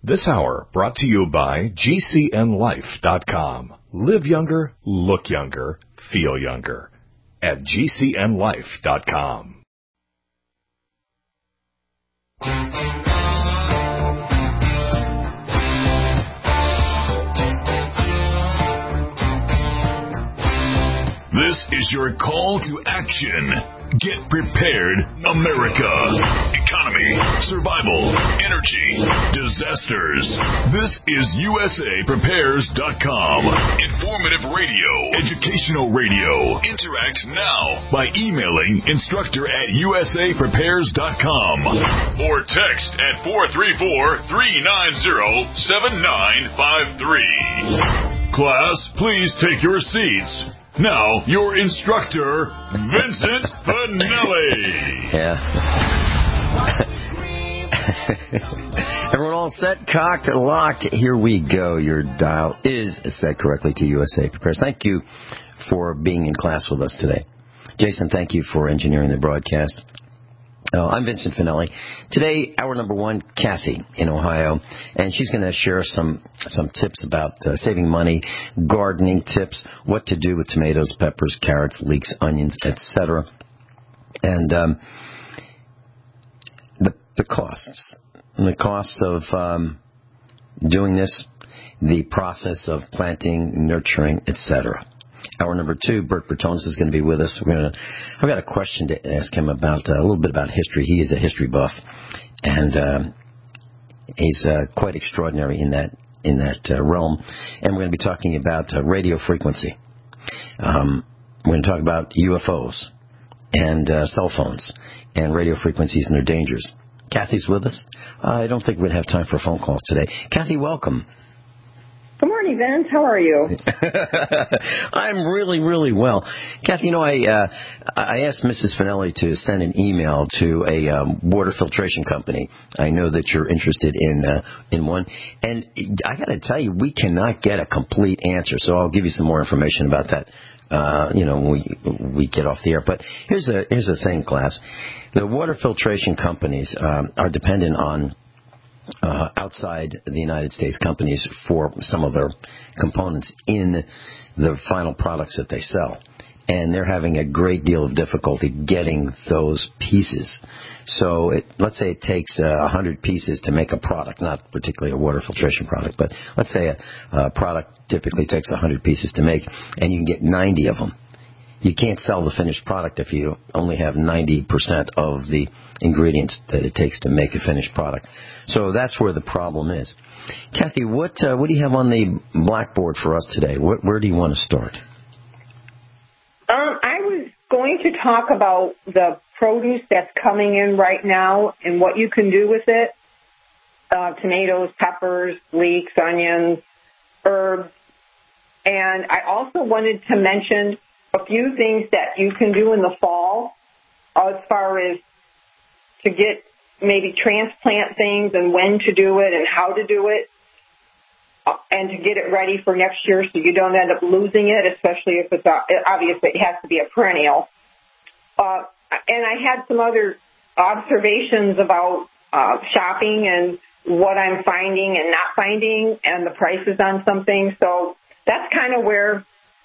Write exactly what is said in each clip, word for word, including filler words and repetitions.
This hour brought to you by G C N life dot com. Live younger, look younger, feel younger at G C N life dot com. This is your call to action. Get prepared, America. Economy, survival, energy, disasters. This is U S A Prepares dot com. Informative radio, educational radio. Interact now by emailing instructor at U S A Prepares dot com or text at four three four, three nine zero, seven nine five three. Class, please take your seats. Now, your instructor, Vincent Finelli. Yeah. Everyone all set, cocked, locked? Here we go. Your dial is set correctly to U S A Prepares. Thank you for being in class with us today. Jason, thank you for engineering the broadcast. Uh, I'm Vincent Finelli. Today, hour number one, Kathy in Ohio, and she's going to share some some tips about uh, saving money, gardening tips, what to do with tomatoes, peppers, carrots, leeks, onions, et cetera. And um, the the costs, the costs of um, doing this, the process of planting, nurturing, et cetera. Hour number two, Bert Bertones is going to be with us. We're going to, I've got a question to ask him about uh, a little bit about history. He is a history buff, and um, he's uh, quite extraordinary in that in that uh, realm. And we're going to be talking about uh, radio frequency. Um, we're going to talk about U F Os and uh, cell phones and radio frequencies and their dangers. Kathy's with us. Uh, I don't think we'd have time for phone calls today. Kathy, welcome. Good morning, Vince. How are you? I'm really, really well. Kathy, you know, I uh, I asked Missus Finelli to send an email to a um, water filtration company. I know that you're interested in uh, in one. And I got to tell you, we cannot get a complete answer. So I'll give you some more information about that, uh, you know, when we, we get off the air. But here's a, here's the thing, class. The water filtration companies um, are dependent on Uh, outside the United States companies for some of their components in the final products that they sell. And they're having a great deal of difficulty getting those pieces. So it, let's say it takes uh, one hundred pieces to make a product, not particularly a water filtration product, but let's say a, a product typically takes one hundred pieces to make, and you can get ninety of them. You can't sell the finished product if you only have ninety percent of the ingredients that it takes to make a finished product. So that's where the problem is. Kathy, what uh, what do you have on the blackboard for us today? Where, where do you want to start? Um, I was going to talk about the produce that's coming in right now and what you can do with it. Uh, tomatoes, peppers, leeks, onions, herbs. And I also wanted to mention a few things that you can do in the fall as far as to get maybe transplant things and when to do it and how to do it and to get it ready for next year so you don't end up losing it, especially if it's, a, obviously it has to be a perennial. Uh, and I had some other observations about uh, shopping and what I'm finding and not finding and the prices on some things. So that's kind of where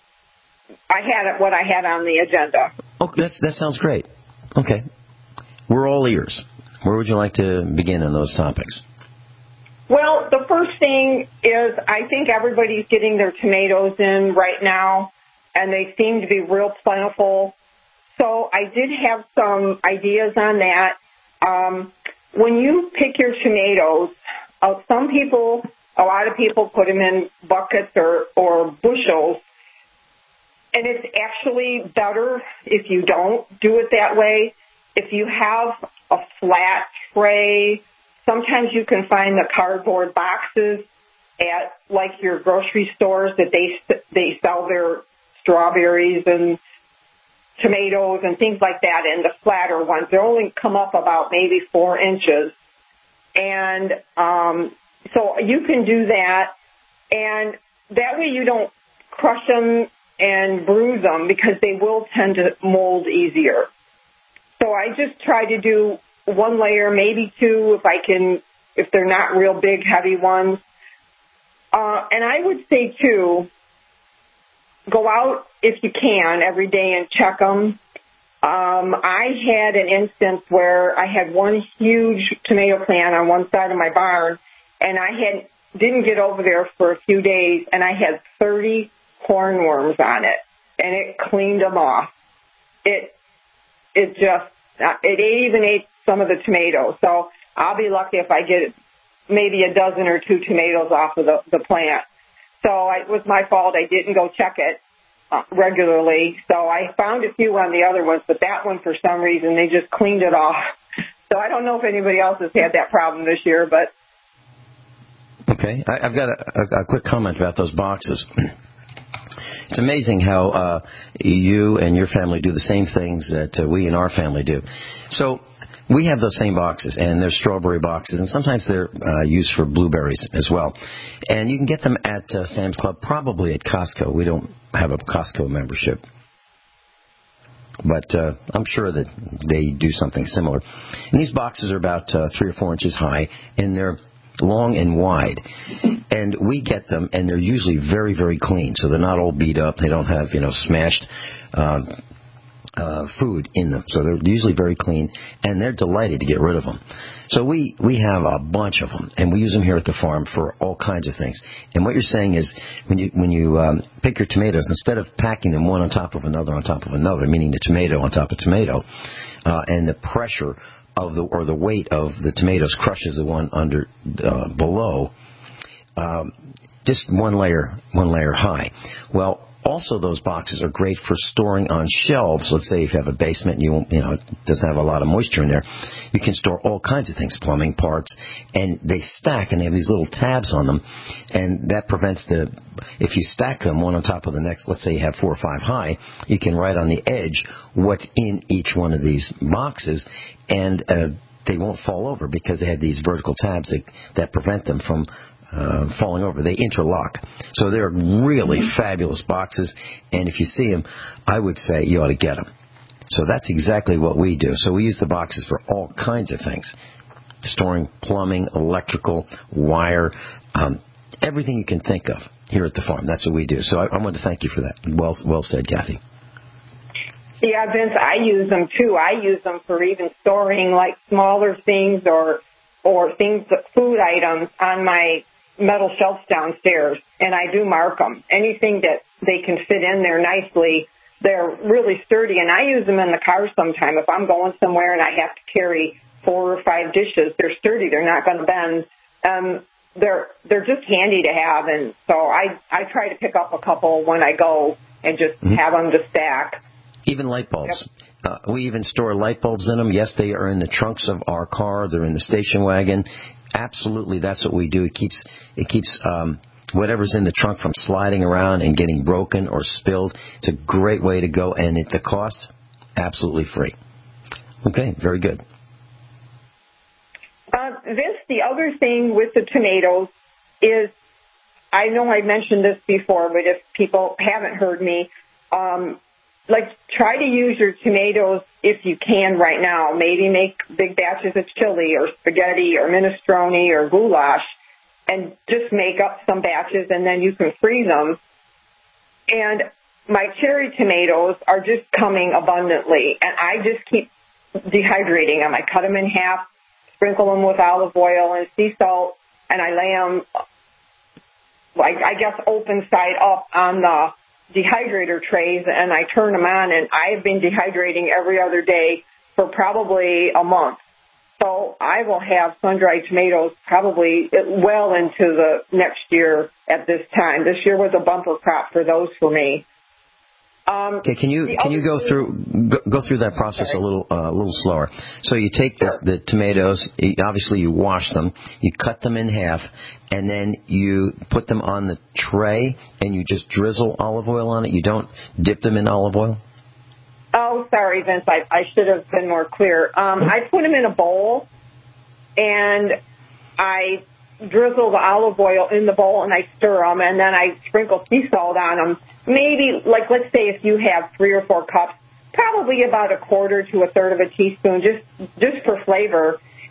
I had it, what I had on the agenda. Oh, that's, that sounds great. Okay. We're all ears. Where would you like to begin on those topics? Well, the first thing is I think everybody's getting their tomatoes in right now, and they seem to be real plentiful. So I did have some ideas on that. Um, when you pick your tomatoes, uh, some people, a lot of people put them in buckets or, or bushels. And it's actually better if you don't do it that way. If you have a flat tray, sometimes you can find the cardboard boxes at, like, your grocery stores that they they sell their strawberries and tomatoes and things like that, and the flatter ones. They only come up about maybe four inches. And um, so you can do that, and that way you don't crush them and bruise them because they will tend to mold easier. So I just try to do one layer, maybe two, if I can if they're not real big, heavy ones. Uh, and I would say, too, go out if you can every day and check them. Um, I had an instance where I had one huge tomato plant on one side of my barn, and I had didn't get over there for a few days, and I had thirty hornworms on it, and it cleaned them off. It it just it even ate some of the tomatoes. So I'll be lucky if I get maybe a dozen or two tomatoes off of the, the plant. So I, it was my fault. I didn't go check it uh, regularly. So I found a few on the other ones, but that one, for some reason, they just cleaned it off. So I don't know if anybody else has had that problem this year, but. Okay. I, I've got a, a, a quick comment about those boxes. It's amazing how uh, you and your family do the same things that uh, we and our family do. So we have those same boxes, and they're strawberry boxes, and sometimes they're uh, used for blueberries as well. And you can get them at uh, Sam's Club, probably at Costco. We don't have a Costco membership, but uh, I'm sure that they do something similar. And these boxes are about uh, three or four inches high, and they're long and wide. And we get them, and they're usually very, very clean, so they're not all beat up. They don't have, you know, smashed uh, uh, food in them. So they're usually very clean, and they're delighted to get rid of them. So we, we have a bunch of them, and we use them here at the farm for all kinds of things. And what you're saying is when you when you um, pick your tomatoes, instead of packing them one on top of another on top of another, meaning the tomato on top of tomato, uh, and the pressure of the or the weight of the tomatoes crushes the one under uh, below, um, just one layer one layer high. Well, also those boxes are great for storing on shelves. Let's say if you have a basement and you you know it doesn't have a lot of moisture in there, you can store all kinds of things, plumbing parts, and they stack, and they have these little tabs on them, and that prevents the if you stack them one on top of the next. Let's say you have four or five high, you can write on the edge what's in each one of these boxes, and uh, they won't fall over because they have these vertical tabs that, that prevent them from uh, falling over. They interlock. So they're really fabulous boxes, and if you see them, I would say you ought to get them. So that's exactly what we do. So we use the boxes for all kinds of things, storing plumbing, electrical, wire, um, everything you can think of here at the farm. That's what we do. So I, I want to thank you for that. Well, well said, Kathy. Yeah, Vince, I use them too. I use them for even storing like smaller things or or things, food items on my metal shelves downstairs, and I do mark them. Anything that they can fit in there nicely, they're really sturdy, and I use them in the car sometime. If I'm going somewhere and I have to carry four or five dishes, they're sturdy. They're not going to bend. Um, they're they're just handy to have, and so I I try to pick up a couple when I go and just mm-hmm. have them to stack. Even light bulbs. Yep. Uh, we even store light bulbs in them. Yes, they are in the trunks of our car. They're in the station wagon. Absolutely, that's what we do. It keeps it keeps um, whatever's in the trunk from sliding around and getting broken or spilled. It's a great way to go, and at the cost, absolutely free. Okay, very good. Uh, Vince, the other thing with the tomatoes is, I know I mentioned this before, but if people haven't heard me, um, like, try to use your tomatoes if you can right now. Maybe make big batches of chili or spaghetti or minestrone or goulash and just make up some batches, and then you can freeze them. And my cherry tomatoes are just coming abundantly, and I just keep dehydrating them. I cut them in half, sprinkle them with olive oil and sea salt, and I lay them, like, I guess, open side up on the dehydrator trays, and I turn them on, and I've been dehydrating every other day for probably a month. So I will have sun-dried tomatoes probably well into the next year at this time. This year was a bumper crop for those for me. Um, okay, can you can you go through go, go through that process okay. a little uh, a little slower? So you take the, the tomatoes, obviously you wash them, you cut them in half, and then you put them on the tray, and you just drizzle olive oil on it. You don't dip them in olive oil? Oh, sorry, Vince. I, I should have been more clear. Um, I put them in a bowl, and I drizzle the olive oil in the bowl, and I stir them, and then I sprinkle sea salt on them. Maybe, like, let's say if you have three or four cups, probably about a quarter to a third of a teaspoon, just just for flavor.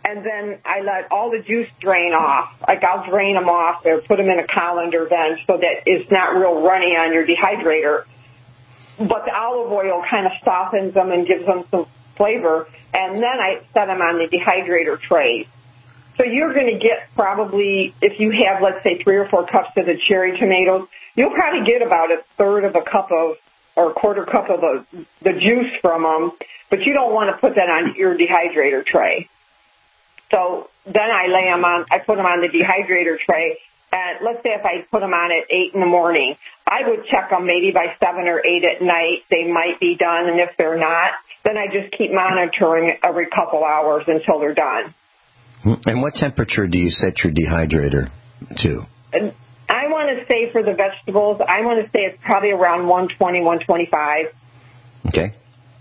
and then I let all the juice drain off. Like I'll drain them off or put them in a colander then so that it's not real runny on your dehydrator. But the olive oil kind of softens them and gives them some flavor. And then I set them on the dehydrator trays. So you're going to get probably, if you have, let's say, three or four cups of the cherry tomatoes, you'll probably get about a third of a cup of, or a quarter cup of the, the juice from them, but you don't want to put that on your dehydrator tray. So then I lay them on, I put them on the dehydrator tray, and let's say if I put them on at eight in the morning, I would check them maybe by seven or eight at night. They might be done, and if they're not, then I just keep monitoring every couple hours until they're done. And what temperature do you set your dehydrator to? I want to say for the vegetables, I want to say it's probably around one twenty, one twenty-five. Okay.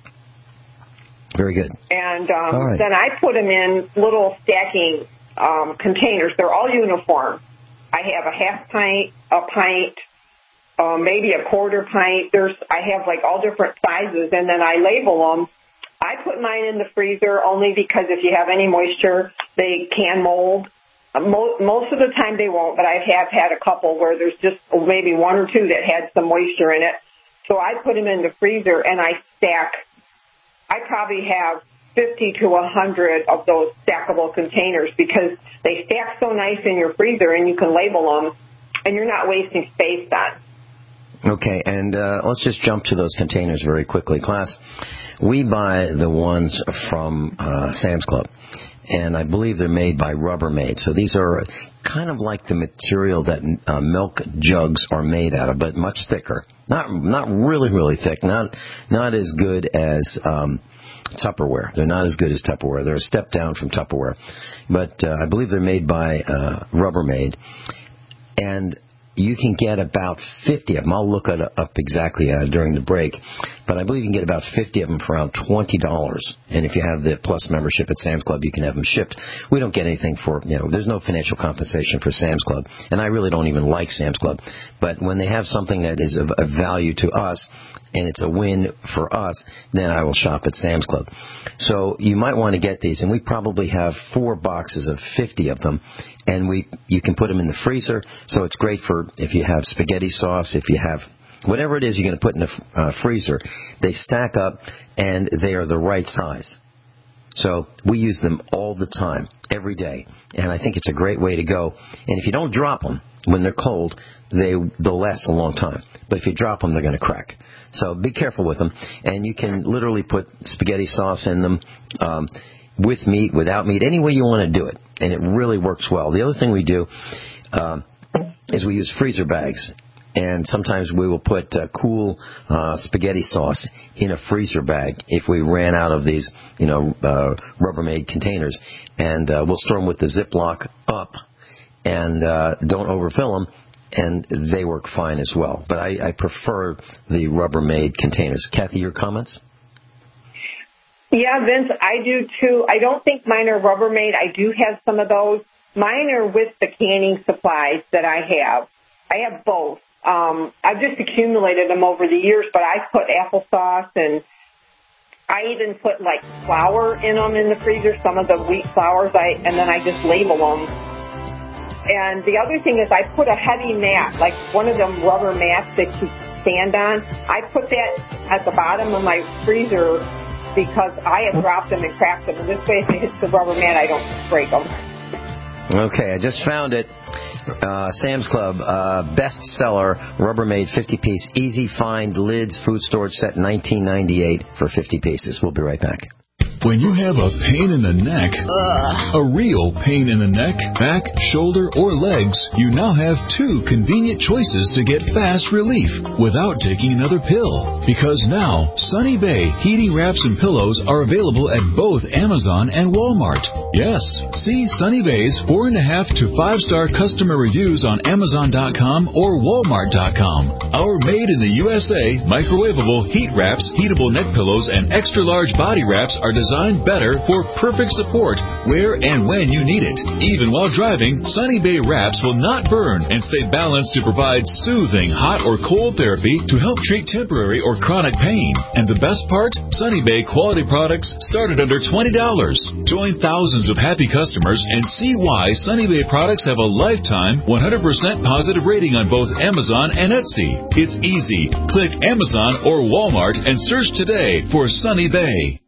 Very good. And um, right. then I put them in little stacking um, containers. They're all uniform. I have a half pint, a pint, uh, maybe a quarter pint. There's, I have like all different sizes, and then I label them. I put mine in the freezer only because if you have any moisture, they can mold. Most of the time they won't, but I have had a couple where there's just maybe one or two that had some moisture in it. So I put them in the freezer and I stack. I probably have fifty to one hundred of those stackable containers because they stack so nice in your freezer and you can label them and you're not wasting space then. Okay, and uh, let's just jump to those containers very quickly. Class, we buy the ones from uh, Sam's Club, and I believe they're made by Rubbermaid. So these are kind of like the material that uh, milk jugs are made out of, but much thicker. Not not really, really thick. Not not as good as um, Tupperware. They're not as good as Tupperware. They're a step down from Tupperware. But uh, I believe they're made by uh, Rubbermaid. And you can get about fifty of them. I'll look it up exactly uh, during the break. But I believe you can get about fifty of them for around twenty dollars. And if you have the Plus membership at Sam's Club, you can have them shipped. We don't get anything for, you know, there's no financial compensation for Sam's Club. And I really don't even like Sam's Club. But when they have something that is of, of value to us, and it's a win for us, then I will shop at Sam's Club. So you might want to get these, and we probably have four boxes of fifty of them, and we you can put them in the freezer, so it's great for if you have spaghetti sauce, if you have whatever it is you're going to put in the uh, freezer. They stack up, and they are the right size. So we use them all the time, every day, and I think it's a great way to go. And if you don't drop them when they're cold, they, they'll last a long time. But if you drop them, they're going to crack. So be careful with them. And you can literally put spaghetti sauce in them um, with meat, without meat, any way you want to do it. And it really works well. The other thing we do um, is we use freezer bags. And sometimes we will put uh, cool uh, spaghetti sauce in a freezer bag if we ran out of these, you know, uh, Rubbermaid containers. And uh, we'll store them with the Ziploc up and uh, don't overfill them. And they work fine as well. But I, I prefer the Rubbermaid containers. Kathy, your comments? Yeah, Vince, I do too. I don't think mine are Rubbermaid. I do have some of those. Mine are with the canning supplies that I have. I have both. Um, I've just accumulated them over the years, but I put applesauce and I even put like flour in them in the freezer, some of the wheat flours, I, and then I just label them. And the other thing is I put a heavy mat, like one of them rubber mats that you stand on. I put that at the bottom of my freezer because I have dropped them and cracked them. And this way, if it hits the rubber mat, I don't break them. Okay, I just found it. Uh, Sam's Club, uh, bestseller, Rubbermaid fifty-piece, easy find lids, food storage set, nineteen ninety-eight for fifty pieces. We'll be right back. When you have a pain in the neck, Ugh. a real pain in the neck, back, shoulder, or legs, you now have two convenient choices to get fast relief without taking another pill. Because now, Sunny Bay heating wraps and pillows are available at both Amazon and Walmart. Yes, see Sunny Bay's four and a half to five star customer reviews on Amazon dot com or Walmart dot com. Our made in the U S A microwavable heat wraps, heatable neck pillows, and extra large body wraps are designed designed better for perfect support where and when you need it. Even while driving, Sunny Bay wraps will not burn and stay balanced to provide soothing hot or cold therapy to help treat temporary or chronic pain. And the best part? Sunny Bay quality products start at under twenty dollars. Join thousands of happy customers and see why Sunny Bay products have a lifetime one hundred percent positive rating on both Amazon and Etsy. It's easy. Click Amazon or Walmart and search today for Sunny Bay.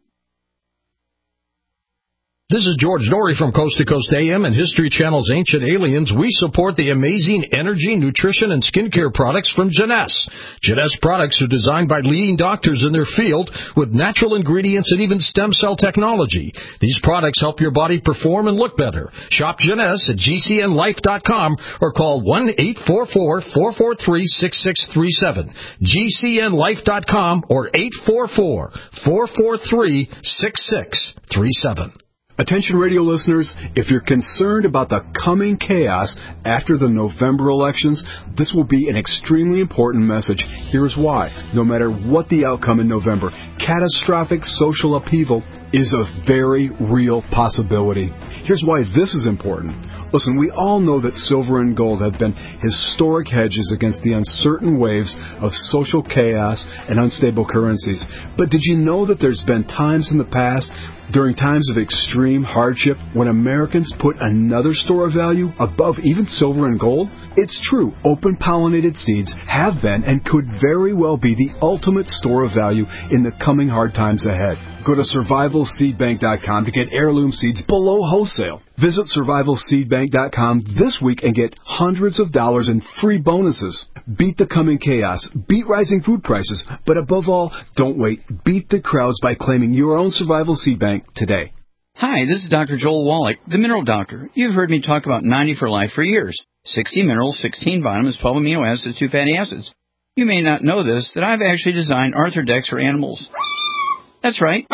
This is George Norrie from Coast to Coast A M and History Channel's Ancient Aliens. We support the amazing energy, nutrition, and skincare products from Jeunesse. Jeunesse products are designed by leading doctors in their field with natural ingredients and even stem cell technology. These products help your body perform and look better. Shop Jeunesse at G C N life dot com or call one eight four four, four four three, six six three seven. G C N life dot com or eight four four, four four three, six six three seven. Attention radio listeners, if you're concerned about the coming chaos after the November elections, this will be an extremely important message. Here's why. No matter what the outcome in November, catastrophic social upheaval is a very real possibility. Here's why this is important. Listen, we all know that silver and gold have been historic hedges against the uncertain waves of social chaos and unstable currencies. But did you know that there's been times in the past, during times of extreme hardship, when Americans put another store of value above even silver and gold? It's true, open-pollinated seeds have been and could very well be the ultimate store of value in the coming hard times ahead. Go to survival seed bank dot com to get heirloom seeds below wholesale. Visit survival seed bank dot com this week and get hundreds of dollars in free bonuses. Beat the coming chaos. Beat rising food prices. But above all, don't wait. Beat the crowds by claiming your own Survival Seed Bank today. Hi, this is Doctor Joel Wallach, the Mineral Doctor. You've heard me talk about ninety for Life for years. sixty minerals, sixteen vitamins, twelve amino acids, two fatty acids. You may not know this, that I've actually designed Arthrodex for animals. That's right.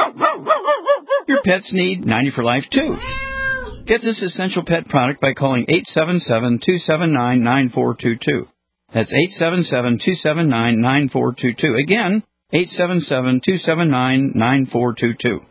Your pets need ninety for Life, too. Get this essential pet product by calling eight seven seven, two seven nine, nine four two two. That's eight seven seven, two seven nine, nine four two two. Again, eight seven seven, two seven nine, nine four two two.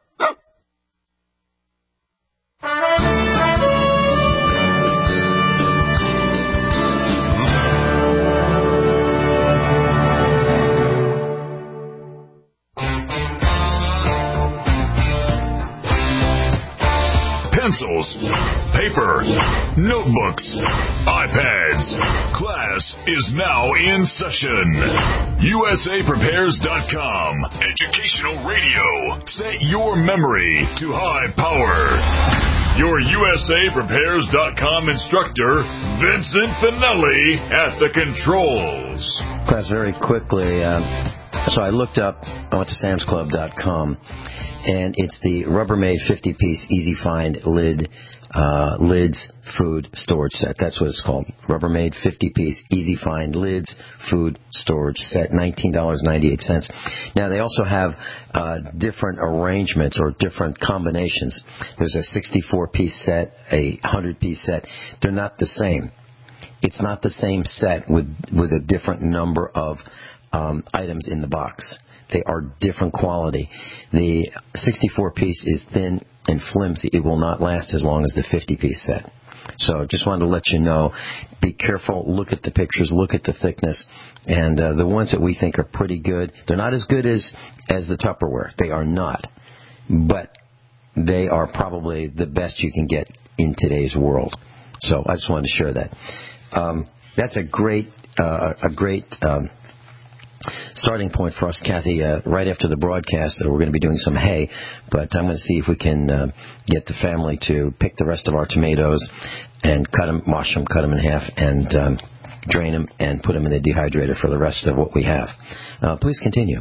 Pencils, paper, notebooks, iPads. Class is now in session. U S A Prepares dot com. Educational radio. Set your memory to high power. Your U S A Prepares dot com instructor, Vincent Finelli, at the controls. Class, very quickly, um, so I looked up, I went to Sam's Club dot com, and it's the Rubbermaid fifty-piece Easy Find lid, uh, lids food storage set. That's what it's called. Rubbermaid fifty-piece Easy Find lids food storage set, nineteen dollars and ninety-eight cents. Now, they also have uh, different arrangements or different combinations. There's a sixty-four piece set, a one hundred piece set. They're not the same. It's not the same set with, with a different number of um, items in the box. They are different quality. The sixty-four piece is thin and flimsy. It will not last as long as the fifty piece set. So just wanted to let you know, be careful, look at the pictures, look at the thickness, and uh, the ones that we think are pretty good, they're not as good as, as the Tupperware. They are not. But they are probably the best you can get in today's world. So I just wanted to share that. Um, that's a great, uh, a great um, starting point for us, Kathy. Uh, right after the broadcast, uh, we're going to be doing some hay, but I'm going to see if we can uh, get the family to pick the rest of our tomatoes and cut them, wash them, cut them in half, and um, drain them and put them in the dehydrator for the rest of what we have. Uh, please continue.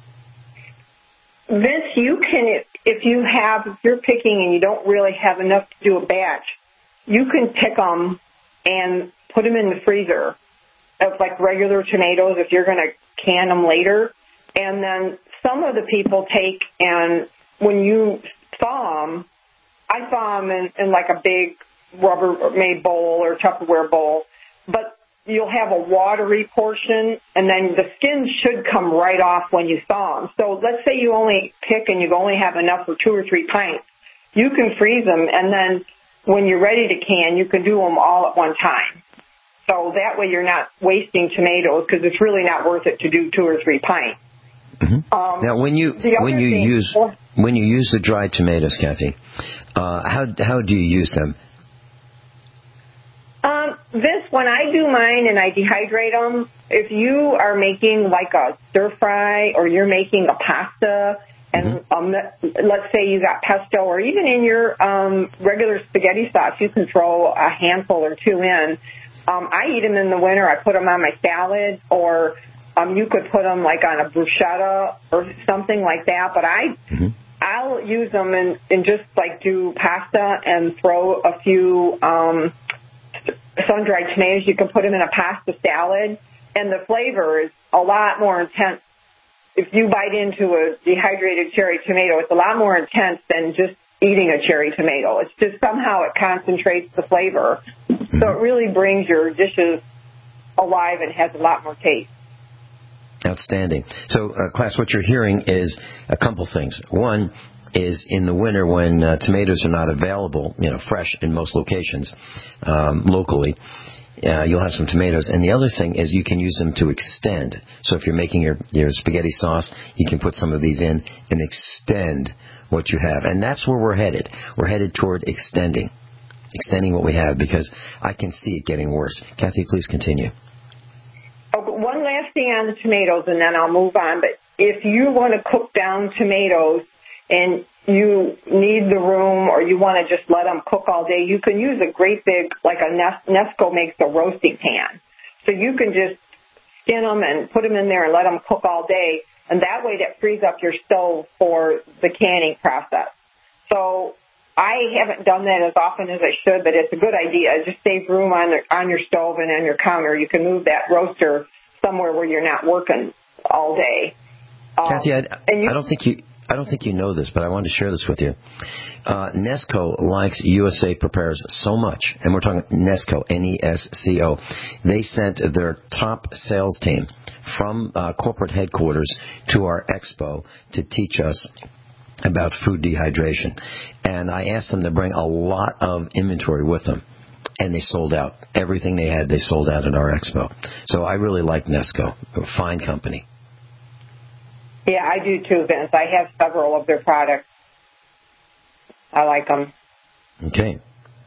Vince, you can, if you have, if you're picking and you don't really have enough to do a batch, you can pick them and put them in the freezer of like regular tomatoes if you're going to can them later. And then some of the people take, and when you thaw them, I thaw them in, in like a big Rubbermaid bowl or Tupperware bowl. But you'll have a watery portion, and then the skin should come right off when you thaw them. So let's say you only pick and you only have enough for two or three pints. You can freeze them, and then when you're ready to can, you can do them all at one time. So that way you're not wasting tomatoes, because it's really not worth it to do two or three pints. Mm-hmm. Um, now, when you when you thing, use well, when you use the dried tomatoes, Kathy, uh, how how do you use them? Um, Vince, when I do mine and I dehydrate them, if you are making like a stir fry or you're making a pasta, and mm-hmm. um, let's say you got pesto, or even in your um, regular spaghetti sauce, you can throw a handful or two in. Um, I eat them in the winter. I put them on my salad, or um, you could put them like on a bruschetta or something like that. But I, mm-hmm. I'll use them and, and just like do pasta and throw a few um, sun-dried tomatoes. You can put them in a pasta salad, and the flavor is a lot more intense. If you bite into a dehydrated cherry tomato, it's a lot more intense than just eating a cherry tomato. It's just somehow it concentrates the flavor. Mm-hmm. So it really brings your dishes alive and has a lot more taste. Outstanding. So, uh, class, what you're hearing is a couple things. One is in the winter when uh, tomatoes are not available, you know, fresh in most locations, um, locally, uh, you'll have some tomatoes. And the other thing is you can use them to extend. So if you're making your, your spaghetti sauce, you can put some of these in and extend what you have. And that's where we're headed. We're headed toward extending, extending what we have, because I can see it getting worse. Kathy, please continue. Okay, one last thing on the tomatoes, and then I'll move on. But if you want to cook down tomatoes and you need the room, or you want to just let them cook all day, you can use a great big, like a Nesco makes a roasting pan. So you can just skin them and put them in there and let them cook all day. And that way that frees up your stove for the canning process. So I haven't done that as often as I should, but it's a good idea. It just saves room on the, on your stove and on your counter. You can move that roaster somewhere where you're not working all day. Um, Kathy, I, you, I don't think you... I don't think you know this, but I wanted to share this with you. Uh, Nesco likes U S A Prepares so much, and we're talking Nesco, N E S C O. They sent their top sales team from uh, corporate headquarters to our expo to teach us about food dehydration. And I asked them to bring a lot of inventory with them, and they sold out. Everything they had, they sold out at our expo. So I really like Nesco, a fine company. Yeah, I do too, Vince. I have several of their products. I like them. Okay.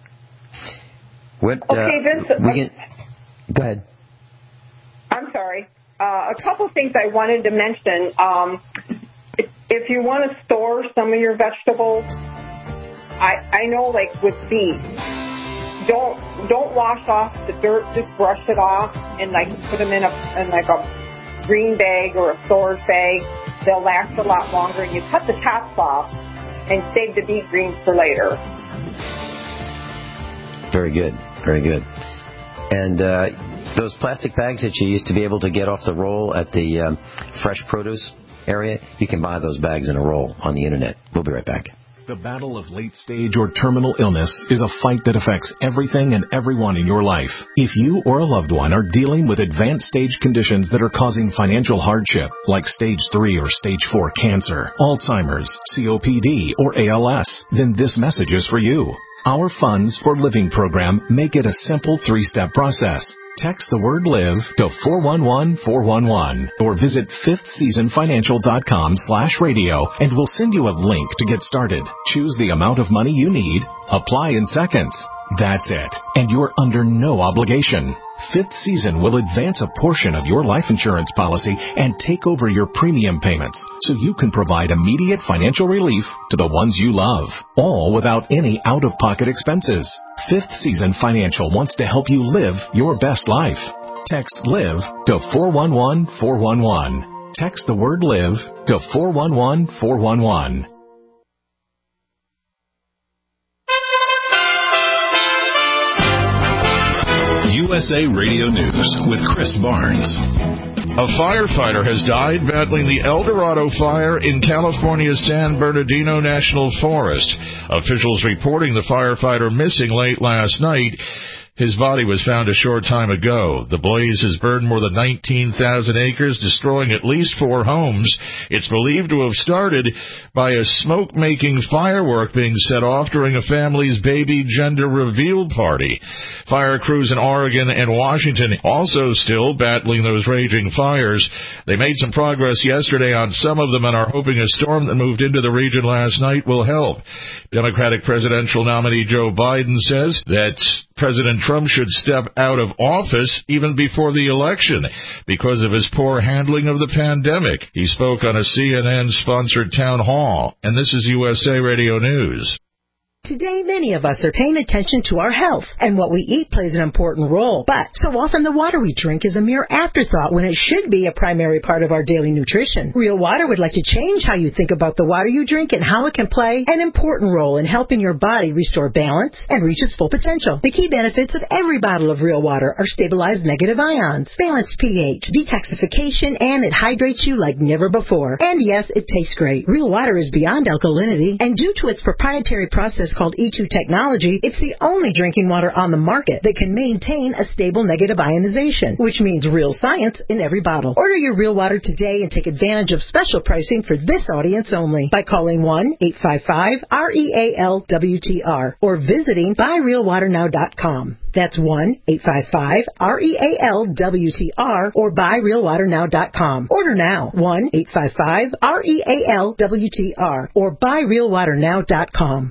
What, okay, uh, Vince. We can, go ahead. I'm sorry. Uh, a couple things I wanted to mention. Um, if, if you want to store some of your vegetables, I, I know, like with beets, don't don't wash off the dirt. Just brush it off and like put them in a in like a green bag or a storage bag. They'll last a lot longer. And you cut the tops off and save the beet greens for later. Very good. Very good. And uh, those plastic bags that you used to be able to get off the roll at the um, fresh produce area, you can buy those bags in a roll on the Internet. We'll be right back. The battle of late-stage or terminal illness is a fight that affects everything and everyone in your life. If you or a loved one are dealing with advanced stage conditions that are causing financial hardship, like stage three or stage four cancer, Alzheimer's, C O P D, or A L S, then this message is for you. Our Funds for Living program make it a simple three-step process. Text the word LIVE to four one one four one one or visit fifth season financial dot com slash radio and we'll send you a link to get started. Choose the amount of money you need. Apply in seconds. That's it. And you're under no obligation. Fifth Season will advance a portion of your life insurance policy and take over your premium payments so you can provide immediate financial relief to the ones you love, all without any out-of-pocket expenses. Fifth Season Financial wants to help you live your best life. Text LIVE to four one one four one one. Text the word LIVE to four one one four one one. U S A Radio News with Chris Barnes. A firefighter has died battling the El Dorado fire in California's San Bernardino National Forest. Officials reporting the firefighter missing late last night. His body was found a short time ago. The blaze has burned more than nineteen thousand acres, destroying at least four homes. It's believed to have started by a smoke-making firework being set off during a family's baby gender reveal party. Fire crews in Oregon and Washington also still battling those raging fires. They made some progress yesterday on some of them and are hoping a storm that moved into the region last night will help. Democratic presidential nominee Joe Biden says that President Trump should step out of office even before the election because of his poor handling of the pandemic. He spoke on a C N N-sponsored town hall, and this is U S A Radio News. Today, many of us are paying attention to our health, and what we eat plays an important role. But so often the water we drink is a mere afterthought when it should be a primary part of our daily nutrition. Real Water would like to change how you think about the water you drink and how it can play an important role in helping your body restore balance and reach its full potential. The key benefits of every bottle of Real Water are stabilized negative ions, balanced pH, detoxification, and it hydrates you like never before. And yes, it tastes great. Real Water is beyond alkalinity, and due to its proprietary process called E two technology, it's the only drinking water on the market that can maintain a stable negative ionization, which means real science in every bottle. Order your Real Water today and take advantage of special pricing for this audience only by calling one eight five five R E A L W T R or visiting buy real water now dot com. That's one eight five five R E A L W T R or buy real water now dot com. Order now, one eight five five R E A L W T R or buy real water now dot com.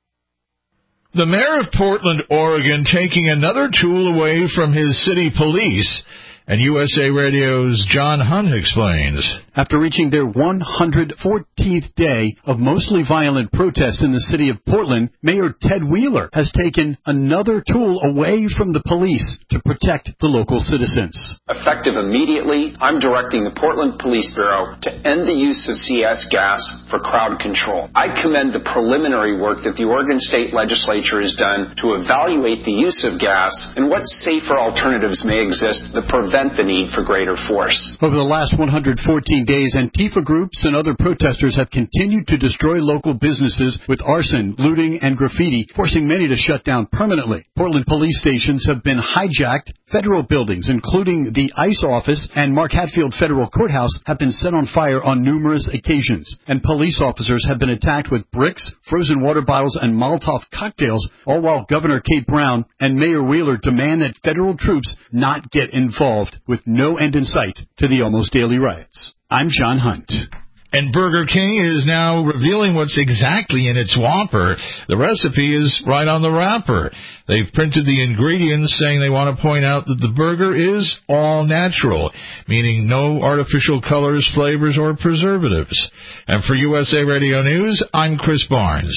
The mayor of Portland, Oregon, taking another tool away from his city police, and U S A Radio's John Hunt explains. After reaching their one hundred fourteenth day of mostly violent protests in the city of Portland, Mayor Ted Wheeler has taken another tool away from the police to protect the local citizens. Effective immediately, I'm directing the Portland Police Bureau to end the use of C S gas for crowd control. I commend the preliminary work that the Oregon State Legislature has done to evaluate the use of gas and what safer alternatives may exist that prevent the need for greater force. Over the last one hundred fourteen days, Antifa groups and other protesters have continued to destroy local businesses with arson, looting, and graffiti, forcing many to shut down permanently. Portland police stations have been hijacked. Federal buildings, including the ICE office and Mark Hatfield Federal Courthouse, have been set on fire on numerous occasions. And police officers have been attacked with bricks, frozen water bottles, and Molotov cocktails, all while Governor Kate Brown and Mayor Wheeler demand that federal troops not get involved, with no end in sight to the almost daily riots. I'm John Hunt. And Burger King is now revealing what's exactly in its Whopper. The recipe is right on the wrapper. They've printed the ingredients, saying they want to point out that the burger is all natural, meaning no artificial colors, flavors, or preservatives. And for U S A Radio News, I'm Chris Barnes.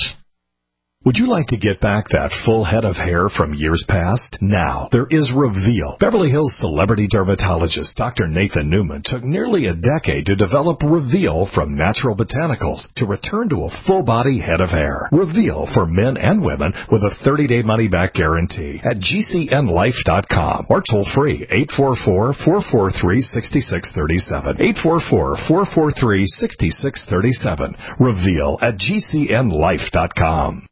Would you like to get back that full head of hair from years past? Now, there is Reveal. Beverly Hills celebrity dermatologist Doctor Nathan Newman took nearly a decade to develop Reveal from natural botanicals to return to a full-body head of hair. Reveal for men and women with a thirty-day money-back guarantee at G C N life dot com or toll-free eight four four, four four three, six six three seven. eight four four, four four three, six six three seven. Reveal at G C N life dot com.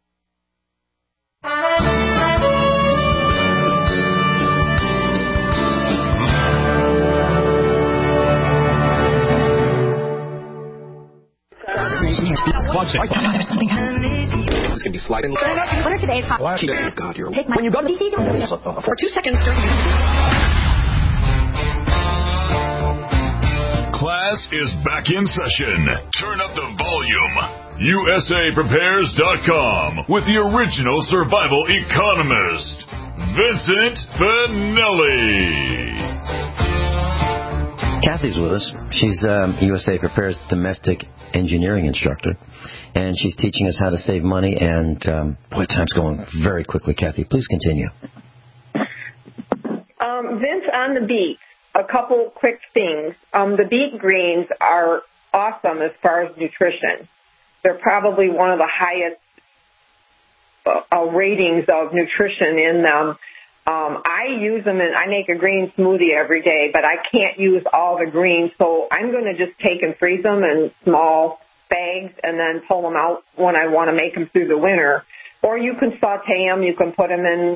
Watch it. Oh, no, there's something happening. This is going to be sliding. What are today's hot? Oh, God, you're... Take my... When you go to... For two seconds during... Class is back in session. Turn up the volume. U S A Prepares dot com with the original survival economist, Vincent Finelli. Kathy's with us. She's um, U S A Prepares domestic engineering instructor, and she's teaching us how to save money. And um, boy, time's going very quickly. Kathy, please continue. Um, Vince, on the beet, a couple quick things. Um, the beet greens are awesome as far as nutrition. They're probably one of the highest uh, ratings of nutrition in them. Um, I use them, and I make a green smoothie every day, but I can't use all the greens, so I'm going to just take and freeze them in small bags and then pull them out when I want to make them through the winter. Or you can saute them. You can put them in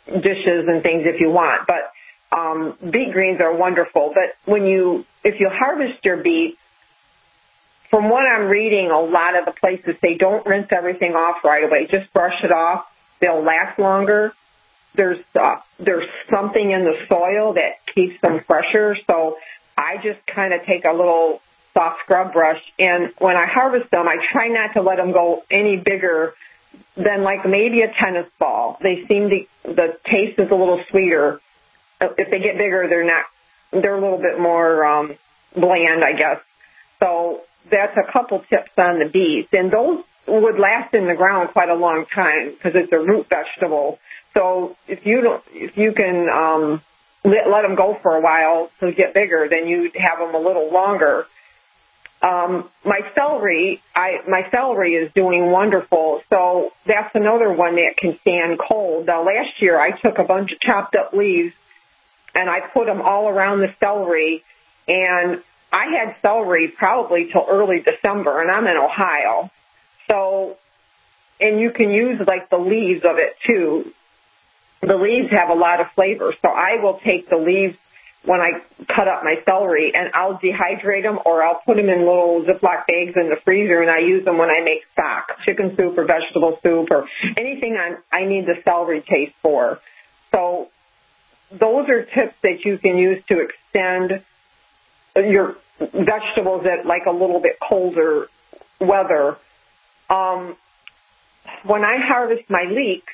dishes and things if you want. But um, beet greens are wonderful. But when you, if you harvest your beets, from what I'm reading, a lot of the places say don't rinse everything off right away. Just brush it off. They'll last longer. There's uh, there's something in the soil that keeps them fresher. So I just kind of take a little soft scrub brush, and when I harvest them, I try not to let them go any bigger than like maybe a tennis ball. They seem to, the taste is a little sweeter. If they get bigger, they're not, they're a little bit more um, bland, I guess. So that's a couple tips on the beets, and those would last in the ground quite a long time because it's a root vegetable. So if you don't, if you can um, let, let them go for a while to get bigger, then you'd have them a little longer. Um, my celery, I, my celery is doing wonderful. So that's another one that can stand cold. Now, last year I took a bunch of chopped up leaves and I put them all around the celery, and I had celery probably till early December, and I'm in Ohio. So, and you can use like the leaves of it too. The leaves have a lot of flavor. So I will take the leaves when I cut up my celery, and I'll dehydrate them, or I'll put them in little Ziploc bags in the freezer, and I use them when I make stock, chicken soup or vegetable soup or anything I'm, I need the celery taste for. So those are tips that you can use to extend your vegetables at like a little bit colder weather. Um, when I harvest my leeks,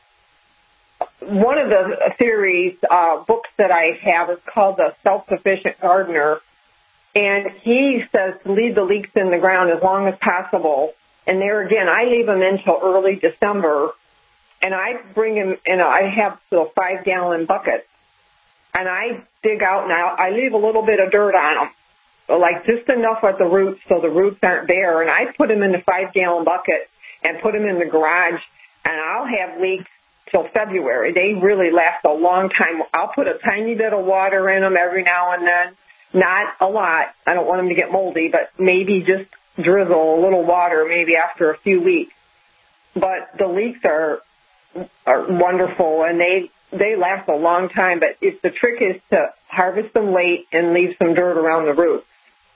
one of the series uh, books that I have is called The Self-Sufficient Gardener, and he says to leave the leeks in the ground as long as possible. And there again, I leave them until early December, and I bring them in. A, I have the five-gallon buckets, and I dig out, and I, I leave a little bit of dirt on them, like just enough at the roots so the roots aren't bare. And I put them in the five-gallon bucket and put them in the garage, and I'll have leeks till February. They really last a long time. I'll put a tiny bit of water in them every now and then. Not a lot. I don't want them to get moldy, but maybe just drizzle a little water maybe after a few weeks. But the leeks are are wonderful, and they they last a long time. But if the trick is to harvest them late and leave some dirt around the roots.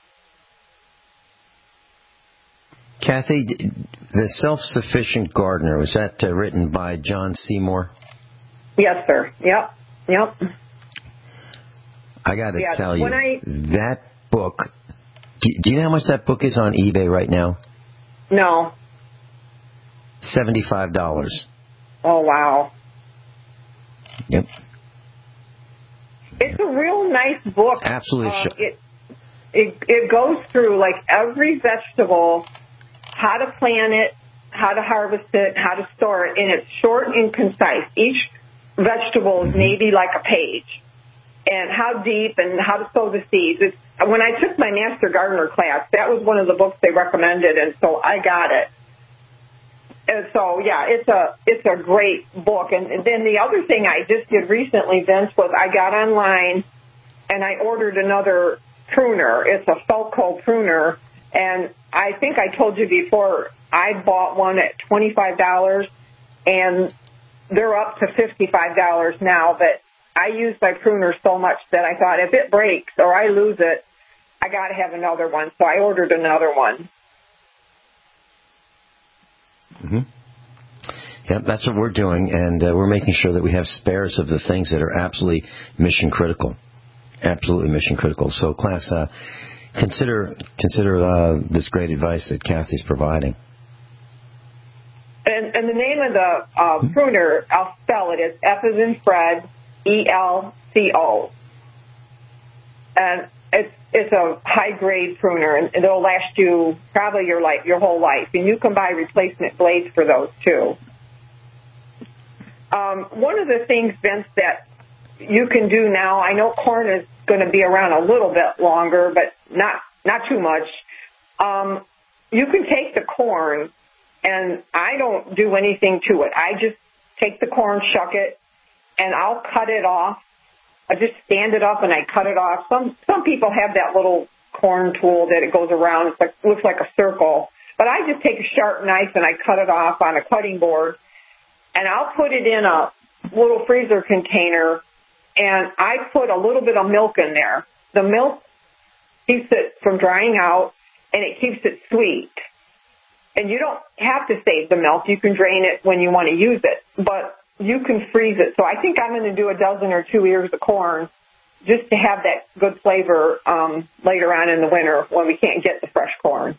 Kathy, The Self-Sufficient Gardener, was that uh, written by John Seymour? Yes, sir. Yep. Yep. I got to yeah, tell you, I, that book, do, do you know how much that book is on eBay right now? No. seventy-five dollars. Oh, wow. Yep. It's a real nice book. Absolutely. Uh, it, it, it goes through, like, every vegetable, how to plant it, how to harvest it, how to store it, and it's short and concise. Each vegetable is maybe like a page, and how deep and how to sow the seeds. It's, when I took my Master Gardener class, that was one of the books they recommended, and so I got it. And so, yeah, it's a it's a great book. And, and then the other thing I just did recently, Vince, was I got online and I ordered another pruner. It's a Felco pruner. And I think I told you before, I bought one at twenty-five dollars, and they're up to fifty-five dollars now. But I use my pruner so much that I thought if it breaks or I lose it, I got to have another one. So I ordered another one. Mm-hmm. Yep, that's what we're doing, and uh, we're making sure that we have spares of the things that are absolutely mission critical. Absolutely mission critical. So, class, uh, Consider consider uh, this great advice that Kathy's providing. And, and the name of the uh, pruner, I'll spell it, is F as in Fred, E L C O. And it's it's a high-grade pruner, and it'll last you probably your life, your whole life. And you can buy replacement blades for those, too. Um, one of the things, Vince, that you can do now, I know corn is going to be around a little bit longer, but not not too much. Um, you can take the corn, and I don't do anything to it. I just take the corn, shuck it, and I'll cut it off. I just stand it up and I cut it off. Some some people have that little corn tool that it goes around. It's like looks like a circle. But I just take a sharp knife and I cut it off on a cutting board, and I'll put it in a little freezer container, and I put a little bit of milk in there. The milk keeps it from drying out, and it keeps it sweet. And you don't have to save the milk. You can drain it when you want to use it, but you can freeze it. So I think I'm going to do a dozen or two ears of corn just to have that good flavor um, later on in the winter when we can't get the fresh corn.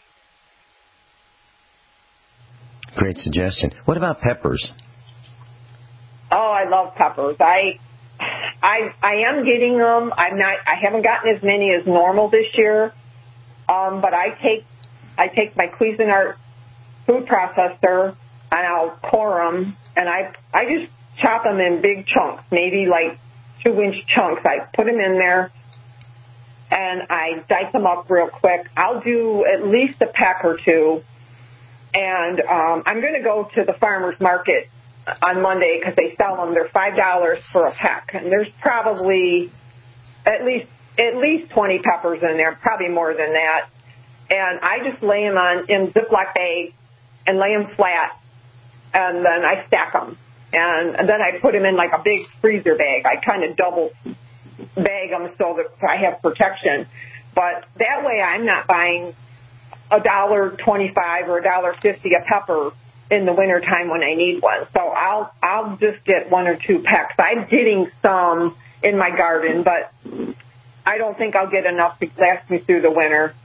Great suggestion. What about peppers? Oh, I love peppers. I, I, I am getting them. I'm not. I haven't gotten as many as normal this year. Um, but I take, I take my Cuisinart food processor and I'll core them, and I, I just chop them in big chunks, maybe like two-inch chunks. I put them in there, and I dice them up real quick. I'll do at least a peck or two, and um, I'm going to go to the farmer's market on Monday because they sell them. They're five dollars for a peck, and there's probably at least at least twenty peppers in there, probably more than that. And I just lay them on in Ziploc bags and lay them flat, and then I stack them. And, and then I put them in like a big freezer bag. I kind of double bag them so that I have protection. But that way I'm not buying a dollar twenty-five or a dollar fifty a pepper in the wintertime when I need one. So I'll I'll just get one or two pecks. I'm getting some in my garden, but I don't think I'll get enough to last me through the winter.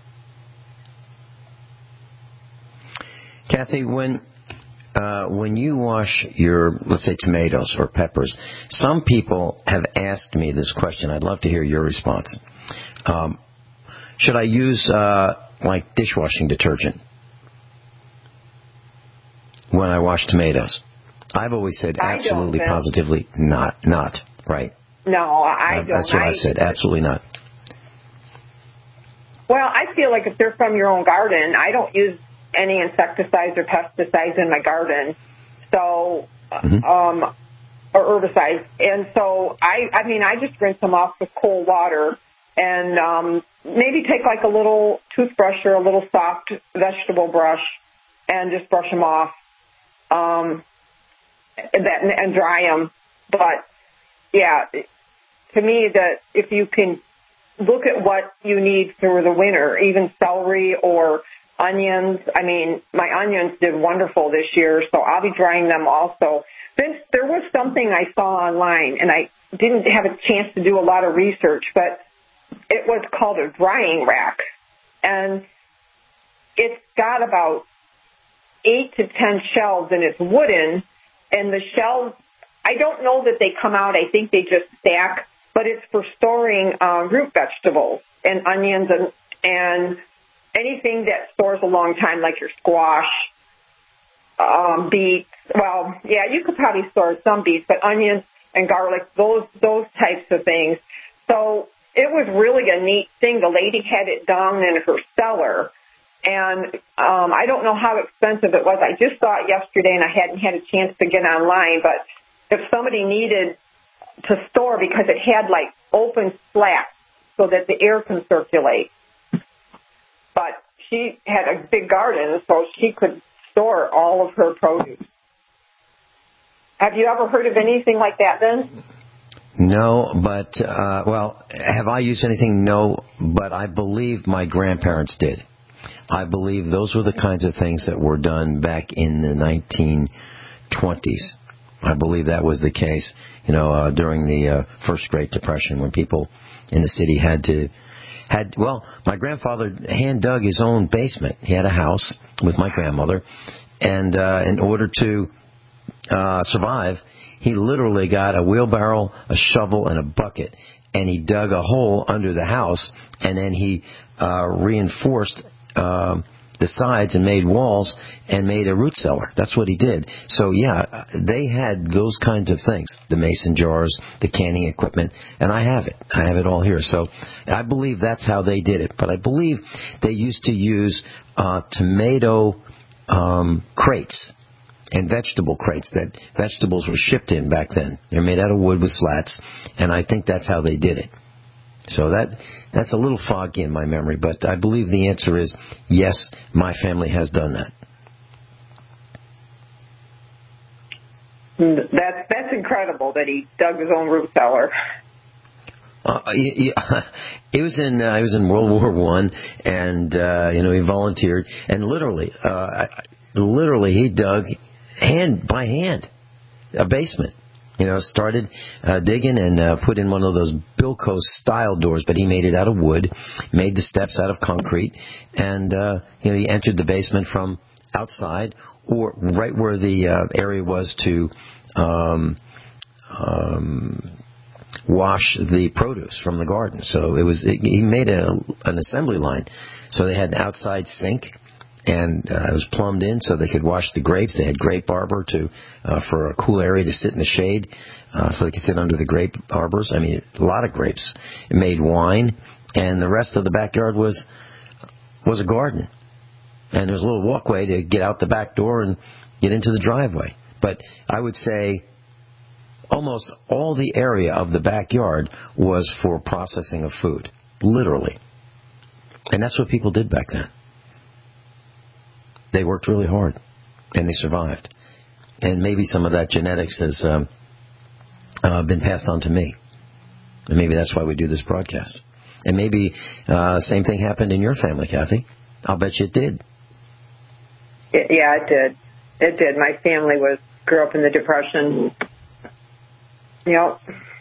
Kathy, when uh, when you wash your, let's say, tomatoes or peppers, some people have asked me this question. I'd love to hear your response. Um, should I use uh, like dishwashing detergent when I wash tomatoes? I've always said absolutely, positively not, not right. No, I that, don't. That's what I, I've said. Absolutely not. Well, I feel like if they're from your own garden, I don't use any insecticides or pesticides in my garden, so mm-hmm. um, or herbicides. And so I, I mean, I just rinse them off with cold water, and um, maybe take like a little toothbrush or a little soft vegetable brush, and just brush them off, um, and, that, and dry them. But yeah, to me, that if you can look at what you need for the winter, even celery or onions. I mean, my onions did wonderful this year, so I'll be drying them also. Then there was something I saw online, and I didn't have a chance to do a lot of research, but it was called a drying rack. And it's got about eight to ten shelves, and it's wooden, and the shelves, I don't know that they come out. I think they just stack, but it's for storing uh, root vegetables and onions and, and anything that stores a long time, like your squash, um, beets. Well, yeah, you could probably store some beets, but onions and garlic, those those types of things. So it was really a neat thing. The lady had it done in her cellar, and um, I don't know how expensive it was. I just saw it yesterday, and I hadn't had a chance to get online. But if somebody needed to store, because it had like open slats so that the air can circulate. But she had a big garden, so she could store all of her produce. Have you ever heard of anything like that, then? No, but, uh, well, have I used anything? No, but I believe my grandparents did. I believe those were the kinds of things that were done back in the nineteen twenties. I believe that was the case, you know, uh, during the uh, first Great Depression, when people in the city had to, had, well, my grandfather hand dug his own basement. He had a house with my grandmother, and uh, in order to uh, survive, he literally got a wheelbarrow, a shovel, and a bucket, and he dug a hole under the house, and then he uh, reinforced uh, the sides and made walls and made a root cellar. That's what he did. So, yeah, they had those kinds of things, the mason jars, the canning equipment, and I have it. I have it all here. So I believe that's how they did it. But I believe they used to use uh, tomato um, crates and vegetable crates that vegetables were shipped in back then. They're made out of wood with slats, and I think that's how they did it. So that that's a little foggy in my memory, but I believe the answer is yes, my family has done that. That's, that's That's incredible that he dug his own root cellar. Uh, he, he, he was in uh, he was in World War One, and uh, you know he volunteered, and literally, uh, literally he dug hand by hand a basement. You know, started uh, digging and uh, put in one of those Bilko style doors, but he made it out of wood, made the steps out of concrete, and uh, you know he entered the basement from outside or right where the uh, area was to. Um, um, wash the produce from the garden. So it was it, he made a, an assembly line. So they had an outside sink, and uh, it was plumbed in so they could wash the grapes. They had grape arbor to uh, for a cool area to sit in the shade, uh, so they could sit under the grape arbors. I mean, a lot of grapes. It made wine, and the rest of the backyard was was a garden. And there was a little walkway to get out the back door and get into the driveway. But I would say almost all the area of the backyard was for processing of food, literally. And that's what people did back then. They worked really hard, and they survived. And maybe some of that genetics has um, uh, been passed on to me. And maybe that's why we do this broadcast. And maybe uh, same thing happened in your family, Kathy. I'll bet you it did. Yeah, it did. It did. My family was grew up in the Depression. Yep.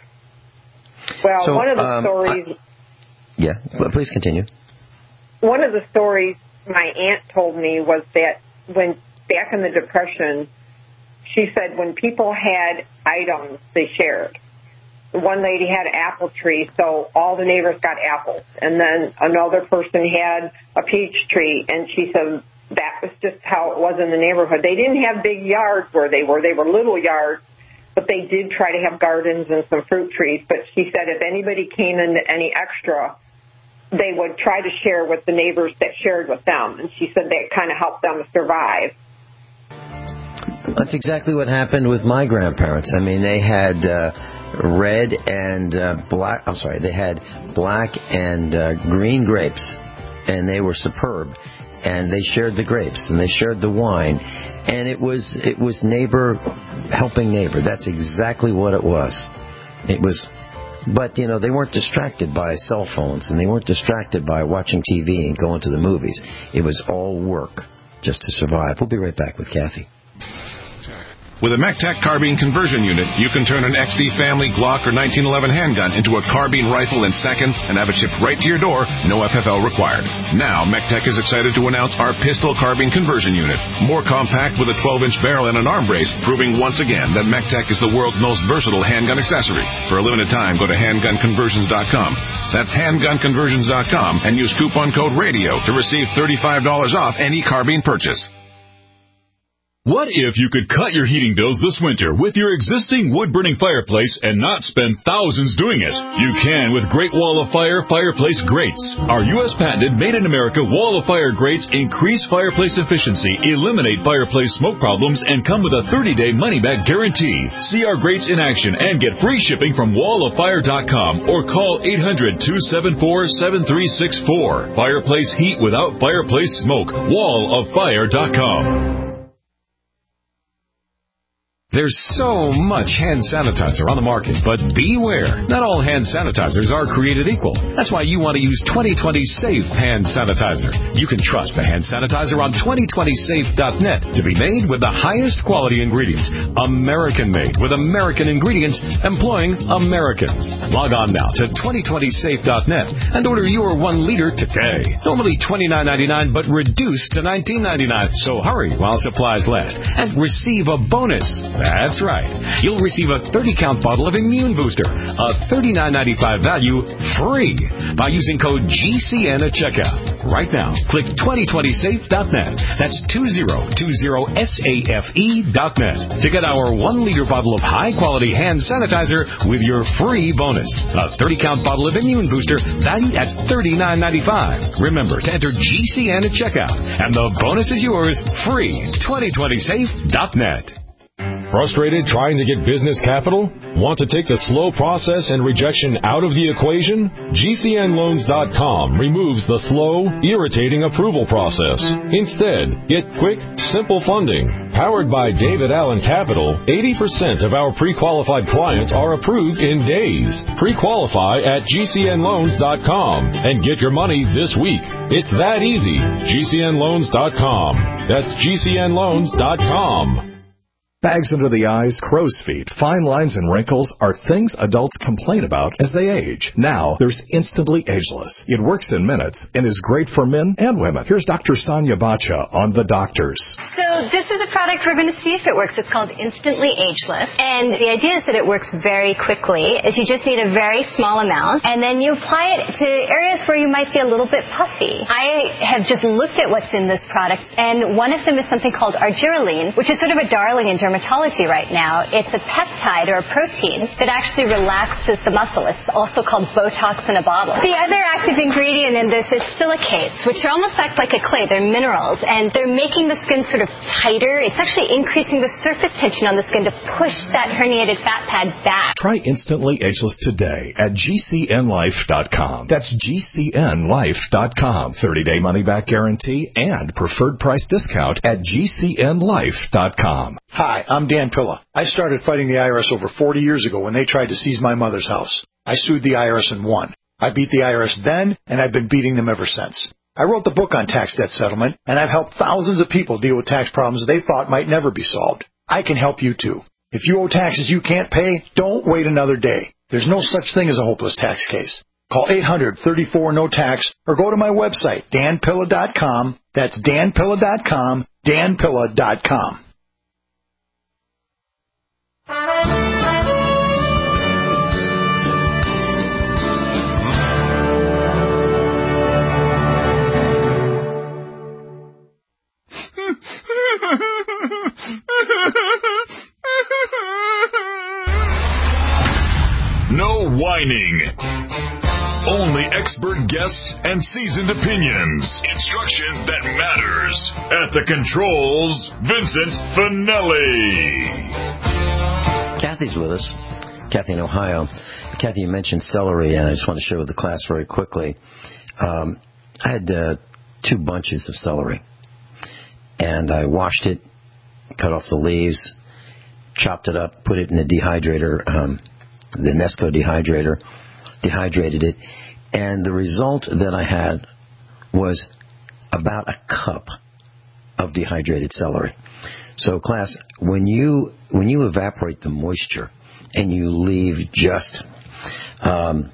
Well, so, one of the um, stories... I, yeah, well, please continue. One of the stories my aunt told me was that when back in the Depression, she said when people had items, they shared. One lady had an apple tree, so all the neighbors got apples. And then another person had a peach tree, and she said that was just how it was in the neighborhood. They didn't have big yards where they were. They were little yards. But they did try to have gardens and some fruit trees. But she said if anybody came into any extra, they would try to share with the neighbors that shared with them. And she said that kind of helped them survive. That's exactly what happened with my grandparents. I mean, they had uh, red and uh, black, I'm sorry, they had black and uh, green grapes, and they were superb. And they shared the grapes, and they shared the wine, and it was it was neighbor helping neighbor. That's exactly what it was. It was, but you know they weren't distracted by cell phones, and they weren't distracted by watching T V and going to the movies. It was all work just to survive. We'll be right back with Kathy. With a MECTEC carbine conversion unit, you can turn an X D Family Glock or nineteen eleven handgun into a carbine rifle in seconds and have it shipped right to your door, no F F L required. Now, MECTEC is excited to announce our pistol carbine conversion unit. More compact with a twelve-inch barrel and an arm brace, proving once again that MECTEC is the world's most versatile handgun accessory. For a limited time, go to handgun conversions dot com. That's handgun conversions dot com and use coupon code RADIO to receive thirty-five dollars off any carbine purchase. What if you could cut your heating bills this winter with your existing wood-burning fireplace and not spend thousands doing it? You can with Great Wall of Fire Fireplace Grates. Our U S patented made-in-America Wall of Fire grates increase fireplace efficiency, eliminate fireplace smoke problems, and come with a thirty-day money-back guarantee. See our grates in action and get free shipping from wall of fire dot com or call eight hundred, two seven four, seven three six four. Fireplace heat without fireplace smoke. wall of fire dot com. There's so much hand sanitizer on the market, but beware. Not all hand sanitizers are created equal. That's why you want to use twenty twenty Safe Hand Sanitizer. You can trust the hand sanitizer on twenty twenty safe dot net to be made with the highest quality ingredients. American-made with American ingredients employing Americans. Log on now to twenty twenty safe dot net and order your one liter today. Normally twenty-nine ninety-nine, but reduced to nineteen ninety-nine. So hurry while supplies last and receive a bonus. That's right. You'll receive a thirty count bottle of Immune Booster, a thirty-nine ninety-five value, free by using code G C N at checkout. Right now, click twenty twenty safe dot net. That's two zero two zero safe dot net to get our one liter bottle of high-quality hand sanitizer with your free bonus. A thirty count bottle of Immune Booster valued at thirty-nine ninety-five. Remember to enter G C N at checkout, and the bonus is yours free. twenty twenty safe dot net. Frustrated trying to get business capital? Want to take the slow process and rejection out of the equation? G C N loans dot com removes the slow, irritating approval process. Instead, get quick, simple funding. Powered by David Allen Capital, eighty percent of our pre-qualified clients are approved in days. Pre-qualify at G C N loans dot com and get your money this week. It's that easy. G C N loans dot com. That's G C N loans dot com. Bags under the eyes, crow's feet, fine lines, and wrinkles are things adults complain about as they age. Now, there's Instantly Ageless. It works in minutes and is great for men and women. Here's Doctor Sonia Bacha on The Doctors. So this is a product we're going to see if it works. It's called Instantly Ageless. And the idea is that it works very quickly. Is you just need a very small amount, and then you apply it to areas where you might be a little bit puffy. I have just looked at what's in this product, and one of them is something called argireline, which is sort of a darling in dermatology right now. It's a peptide or a protein that actually relaxes the muscle. It's also called Botox in a bottle. The other active ingredient in this is silicates, which are almost act like a clay. They're minerals, and they're making the skin sort of tighter. It's actually increasing the surface tension on the skin to push that herniated fat pad back. Try Instantly Ageless today at G C N life dot com. That's G C N life dot com. thirty-day money-back guarantee and preferred price discount at G C N life dot com. Hi, I'm Dan Pilla. I started fighting the I R S over forty years ago when they tried to seize my mother's house. I sued the I R S and won. I beat the I R S then, and I've been beating them ever since. I wrote the book on tax debt settlement, and I've helped thousands of people deal with tax problems they thought might never be solved. I can help you too. If you owe taxes you can't pay, don't wait another day. There's no such thing as a hopeless tax case. Call eight hundred, thirty-four, no tax or go to my website, dan pilla dot com. That's dan pilla dot com, dan pilla dot com. No whining. Only expert guests and seasoned opinions. Instruction that matters. At the controls, Vincent Finelli. Kathy's with us. Kathy in Ohio. Kathy, you mentioned celery, and I just want to show the class very quickly. Um, I had uh, two bunches of celery, and I washed it, cut off the leaves, chopped it up, put it in a dehydrator, um, the Nesco dehydrator, dehydrated it, and the result that I had was about a cup of dehydrated celery. So, class, when you when you evaporate the moisture and you leave just um,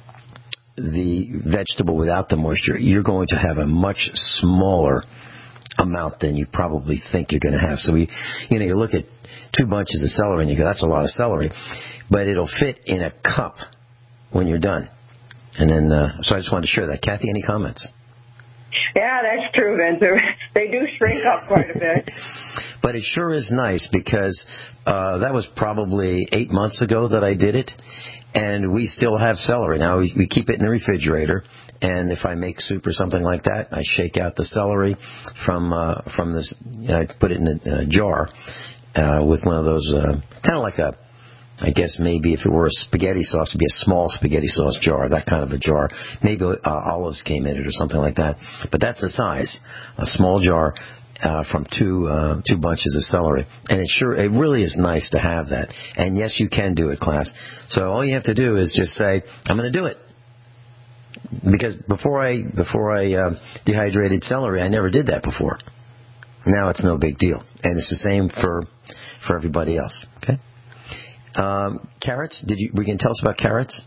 the vegetable without the moisture, you're going to have a much smaller amount than you probably think you're going to have. So, we, you know, you look at two bunches of celery and you go, that's a lot of celery, but it'll fit in a cup when you're done. And then, uh, so I just wanted to share that. Kathy, any comments? Yeah, that's true, Vince. They do shrink up quite a bit. But it sure is nice because uh, that was probably eight months ago that I did it, and we still have celery. Now, we, we keep it in the refrigerator, and if I make soup or something like that, I shake out the celery from uh, from this, I put it in a, in a jar uh, with one of those, uh, kind of like a, I guess maybe if it were a spaghetti sauce, it would be a small spaghetti sauce jar, that kind of a jar. Maybe uh, olives came in it or something like that. But that's the size, a small jar uh, from two uh, two bunches of celery. And it sure, it really is nice to have that. And yes, you can do it, class. So all you have to do is just say, I'm going to do it. Because before I before I uh, dehydrated celery, I never did that before. Now it's no big deal. And it's the same for for everybody else. Okay? Um, carrots? Did you? We can tell us about carrots?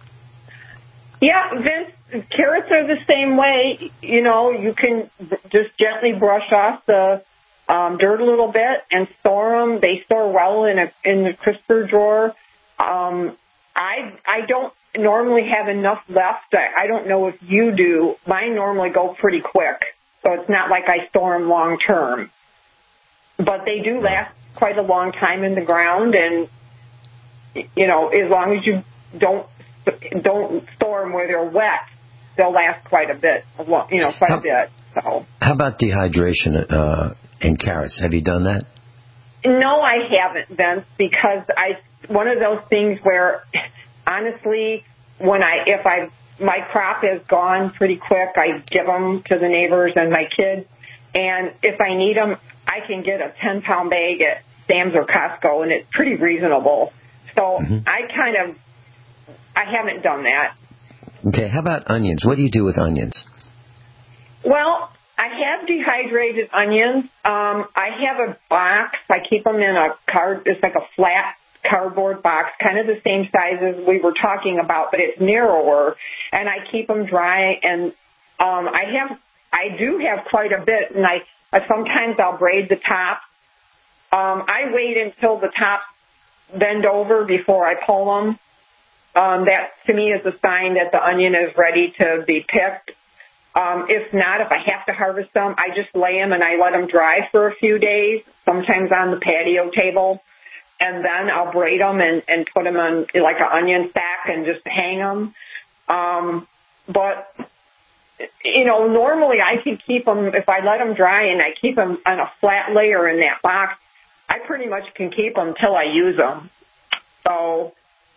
Yeah, Vince, carrots are the same way. You know, you can just gently brush off the um, dirt a little bit and store them. They store well in a in the crisper drawer. Um, I I don't normally have enough left. I, I don't know if you do. Mine normally go pretty quick, so it's not like I store them long term. But they do last quite a long time in the ground, and you know, as long as you don't don't store them where they're wet, they'll last quite a bit. You know, quite how, a bit. So. How about dehydration uh, in carrots? Have you done that? No, I haven't, Vince, because I one of those things where, honestly, when I if I my crop is gone pretty quick, I give them to the neighbors and my kids, and if I need them, I can get a ten-pound bag at Sam's or Costco, and it's pretty reasonable. So mm-hmm. I kind of, I haven't done that. Okay, how about onions? What do you do with onions? Well, I have dehydrated onions. Um, I have a box. I keep them in a card. It's like a flat cardboard box, kind of the same size as we were talking about, but it's narrower. And I keep them dry. And um, I have, I do have quite a bit. And I uh, sometimes I'll braid the top. Um, I wait until the top bend over before I pull them. Um, that to me is a sign that the onion is ready to be picked. Um, if not, if I have to harvest them, I just lay them and I let them dry for a few days, sometimes on the patio table, and then I'll braid them and, and put them on like an onion sack and just hang them. Um, but, you know, normally I can keep them, if I let them dry and I keep them on a flat layer in that box, I pretty much can keep them till I use them. So...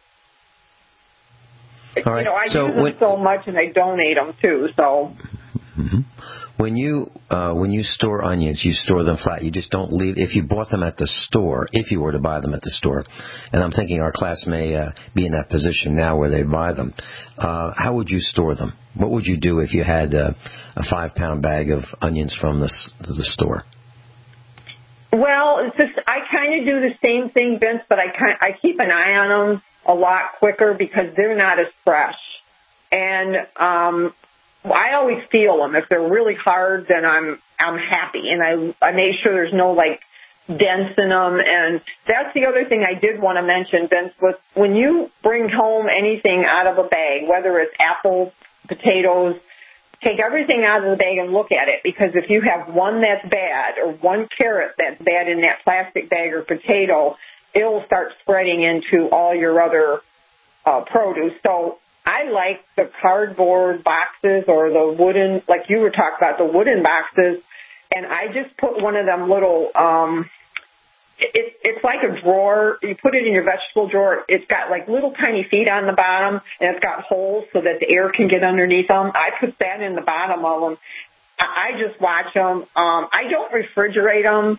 All right. You know, I so use them when, so much, and I donate them too. So, mm-hmm. when you uh, when you store onions, you store them flat. You just don't leave. If you bought them at the store, if you were to buy them at the store, and I'm thinking our class may uh, be in that position now where they buy them. Uh, how would you store them? What would you do if you had uh, a five pound bag of onions from the the store? Well, it's just I kind of do the same thing, Vince, but I kind I keep an eye on them a lot quicker because they're not as fresh. And um, I always feel them. If they're really hard, then I'm I'm happy, and I I make sure there's no like dents in them. And that's the other thing I did want to mention, Vince, was when you bring home anything out of a bag, whether it's apples, potatoes, take everything out of the bag and look at it, because if you have one that's bad or one carrot that's bad in that plastic bag or potato, it'll start spreading into all your other uh, produce. So I like the cardboard boxes or the wooden, like you were talking about, the wooden boxes, and I just put one of them little, um, it, it's like a drawer. You put it in your vegetable drawer. It's got like little tiny feet on the bottom, and it's got holes so that the air can get underneath them. I put that in the bottom of them. I, I just watch them. Um, I don't refrigerate them.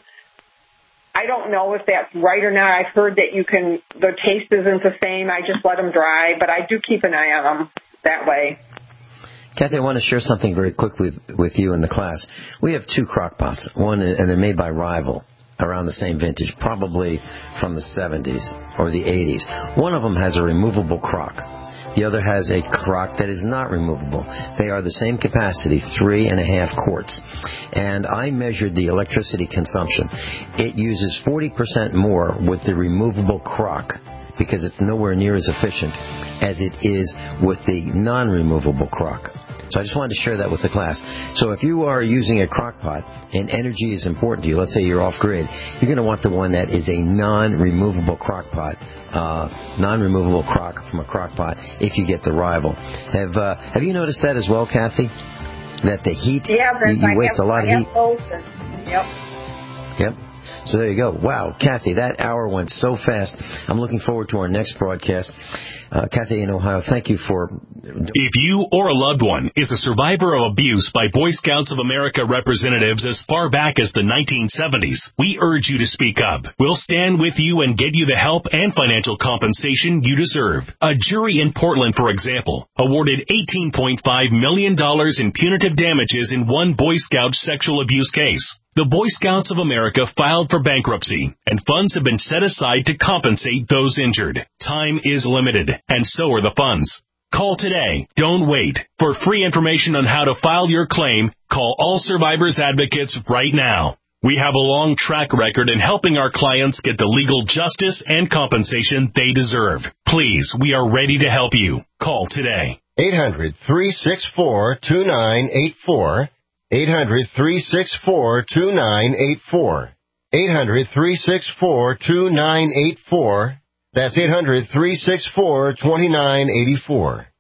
I don't know if that's right or not. I've heard that you can, the taste isn't the same. I just let them dry, but I do keep an eye on them that way. Kathy, I want to share something very quickly with, with you in the class. We have two crock pots, one, and they're made by Rival, around the same vintage, probably from the seventies or the eighties. One of them has a removable crock. The other has a crock that is not removable. They are the same capacity, three and a half quarts. And I measured the electricity consumption. It uses forty percent more with the removable crock because it's nowhere near as efficient as it is with the non-removable crock. So I just wanted to share that with the class. So if you are using a crock pot and energy is important to you, let's say you're off-grid, you're going to want the one that is a non-removable crock pot, uh, non-removable crock from a crock pot if you get the Rival. Have uh, have you noticed that as well, Kathy? That the heat, yeah, you, you waste have, a lot I of heat? Both and, yep. Yep. So there you go. Wow, Kathy, that hour went so fast. I'm looking forward to our next broadcast. Uh, Kathy in Ohio, thank you for... If you or a loved one is a survivor of abuse by Boy Scouts of America representatives as far back as the nineteen seventies, we urge you to speak up. We'll stand with you and get you the help and financial compensation you deserve. A jury in Portland, for example, awarded eighteen point five million dollars in punitive damages in one Boy Scout sexual abuse case. The Boy Scouts of America filed for bankruptcy, and funds have been set aside to compensate those injured. Time is limited, and so are the funds. Call today. Don't wait. For free information on how to file your claim, call All Survivors Advocates right now. We have a long track record in helping our clients get the legal justice and compensation they deserve. Please, we are ready to help you. Call today. eight hundred, three six four, two nine eight four. eight hundred, three six four, two nine eight four. eight hundred, three six four, two nine eight four. That's eight hundred, three six four, two nine eight four.